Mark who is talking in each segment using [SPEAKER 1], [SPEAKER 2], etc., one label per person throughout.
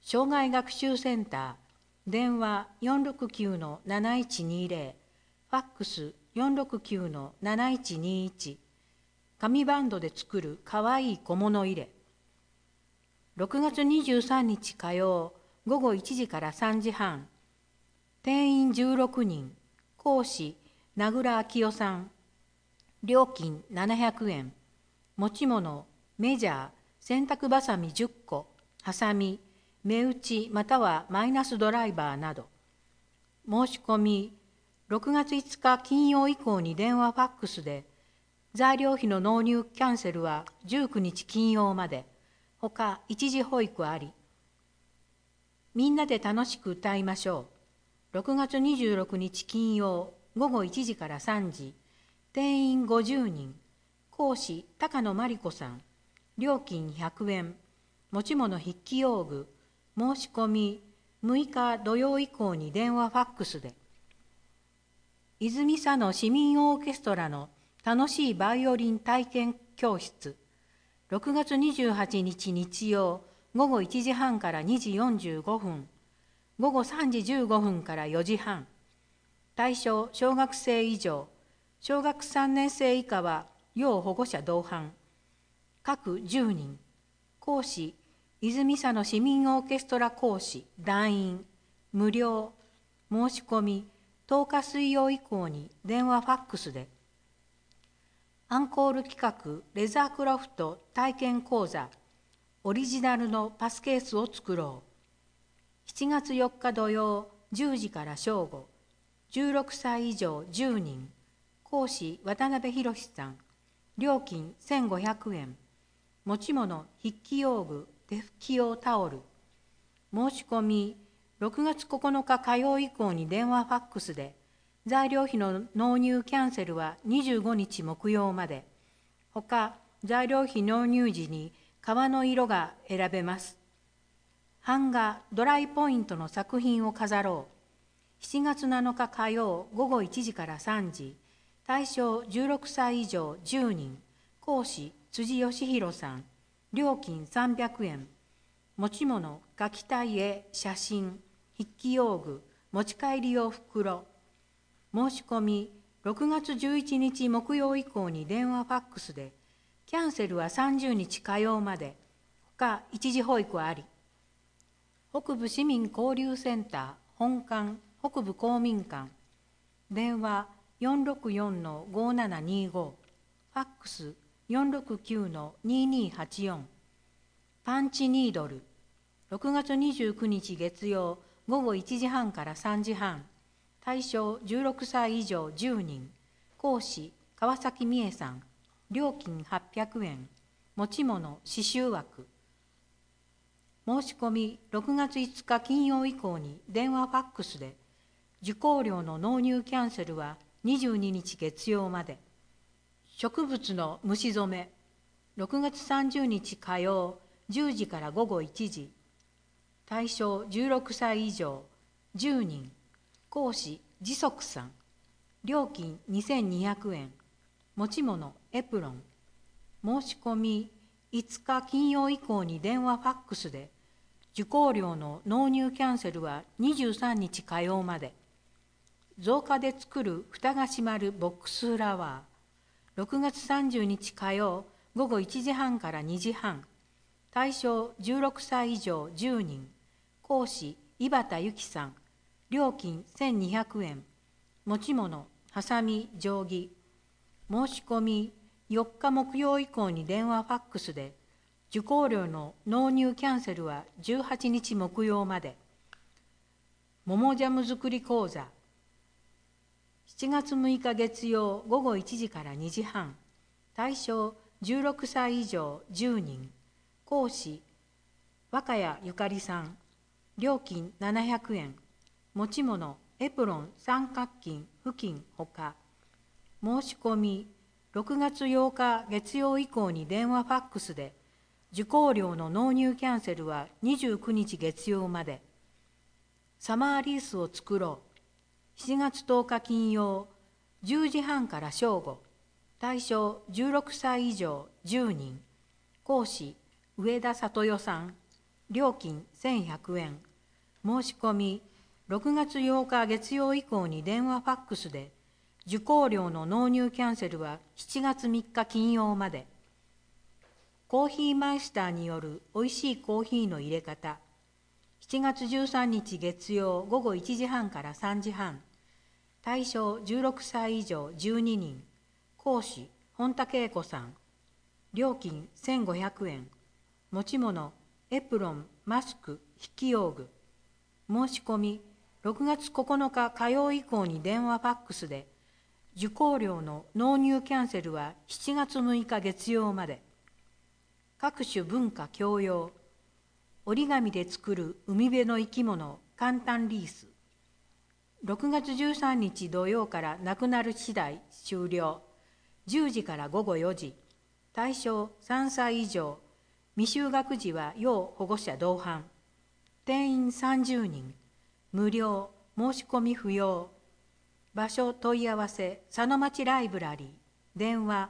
[SPEAKER 1] 障害学習センター、電話469-7120、ファックス469-7121、紙バンドで作るかわいい小物入れ。6月23日火曜、午後1時から3時半、定員16人、講師、名倉昭夫さん、料金700円、持ち物、メジャー、洗濯ばさみ10個、はさみ、目打ちまたはマイナスドライバーなど。申し込み、6月5日金曜以降に電話ファックスで、材料費の納入キャンセルは19日金曜まで、ほか一時保育あり。みんなで楽しく歌いましょう。6月26日金曜午後1時から3時、定員50人、講師高野真理子さん、料金100円、持ち物筆記用具、申し込み6日土曜以降に電話ファックスで。泉佐野市民オーケストラの楽しいバイオリン体験教室、6月28日日曜午後1時半から2時45分、午後3時15分から4時半。対象小学生以上、小学3年生以下は要保護者同伴。各10人。講師、泉佐野市民オーケストラ講師、団員、無料。申し込み、10日水曜以降に電話ファックスで。アンコール企画レザークラフト体験講座、オリジナルのパスケースを作ろう。7月4日土曜10時から正午、16歳以上10人、講師渡辺博さん、料金1500円、持ち物筆記用具、手拭き用タオル。申し込み、6月9日火曜以降に電話ファックスで、材料費の納入キャンセルは25日木曜まで。ほか、材料費納入時に革の色が選べます。版画、ドライポイントの作品を飾ろう。7月7日火曜午後1時から3時、対象16歳以上10人、講師辻義弘さん、料金300円、持ち物、書きたい絵、写真、筆記用具、持ち帰り用袋。申し込み、6月11日木曜以降に電話ファックスで、キャンセルは30日火曜まで、ほか一時保育あり。北部市民交流センター本館北部公民館、電話464-5725、ファックス469-2284、パンチニードル、6月29日月曜午後1時半から3時半、対象16歳以上10人、講師川崎美恵さん、料金800円、持ち物刺繍枠。申し込み6月5日金曜以降に電話ファックスで、受講料の納入キャンセルは22日月曜まで。植物の虫染め、6月30日火曜10時から午後1時、対象16歳以上10人、講師時足さん、料金2200円、持ち物エプロン。申し込み5日金曜以降に電話ファックスで、受講料の納入キャンセルは23日火曜まで。造花で作る蓋が閉まるボックスフラワー、6月30日火曜午後1時半から2時半、対象16歳以上10人、講師井端由紀さん、料金1200円、持ち物はさみ定規。申し込み4日木曜以降に電話ファックスで、受講料の納入キャンセルは18日木曜まで。桃ジャム作り講座、7月6日月曜午後1時から2時半、対象16歳以上10人、講師若谷ゆかりさん、料金700円、持ち物エプロン三角巾布巾ほか。申し込み6月8日月曜以降に電話ファックスで、受講料の納入キャンセルは29日月曜まで。サマーリースを作ろう。7月10日金曜10時半から正午、対象16歳以上10人、講師上田里代さん、 料金1100円。申し込み、6月8日月曜以降に電話ファックスで、受講料の納入キャンセルは7月3日金曜まで。コーヒーマイスターによるおいしいコーヒーの入れ方。7月13日月曜午後1時半から3時半。対象16歳以上12人。講師、本田恵子さん。料金1500円。持ち物、エプロン、マスク、筆記用具。申し込み、6月9日火曜以降に電話ファックスで、受講料の納入キャンセルは7月6日月曜まで。各種文化教養。折り紙で作る海辺の生き物、簡単リース。6月13日土曜からなくなる次第終了。10時から午後4時。対象3歳以上。未就学児は要保護者同伴。定員30人。無料。申し込み不要。場所問い合わせ佐野町ライブラリー。電話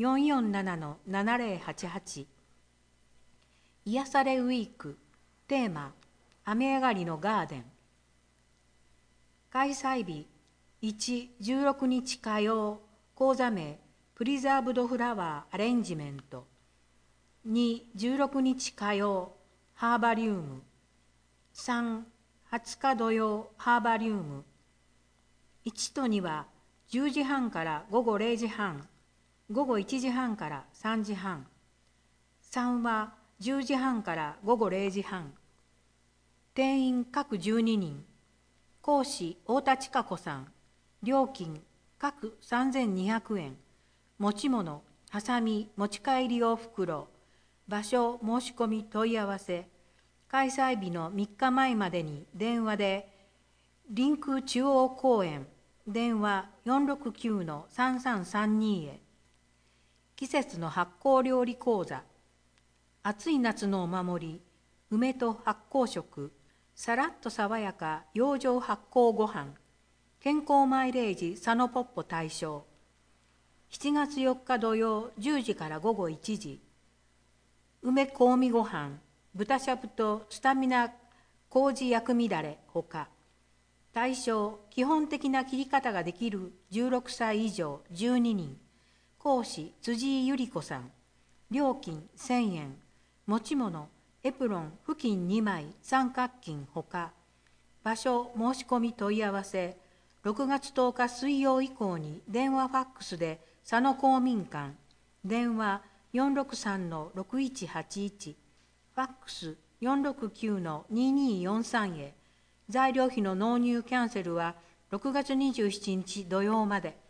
[SPEAKER 1] 447-7088。癒されウィーク。テーマ雨上がりのガーデン。開催日1、16日火曜。講座名プリザーブドフラワーアレンジメント。2、16日火曜。ハーバリウム。3、20日土曜。ハーバリウム。1と2は10時半から午後0時半。午後1時半から3時半。3は10時半から午後0時半。定員各12人。講師太田千佳子さん。料金各3200円。持ち物、はさみ、持ち帰り用袋。場所、申し込み問い合わせ。開催日の3日前までに電話で、臨空中央公園、電話469-3332へ。季節の発酵料理講座。暑い夏のお守り、梅と発酵食。さらっと爽やか養生発酵ごはん。健康マイレージ佐野ポッポ対象。7月4日土曜10時から午後1時。梅香味ごはん、豚しゃぶとスタミナ麹薬味だれほか。対象、基本的な切り方ができる16歳以上12人。講師、辻井由里子さん。料金1000円。持ち物、エプロン、布巾2枚、三角巾ほか。場所、申し込み問い合わせ。6月10日水曜以降に電話ファックスで佐野公民館。電話463-6181。ファックス469-2243へ。材料費の納入キャンセルは6月27日土曜まで。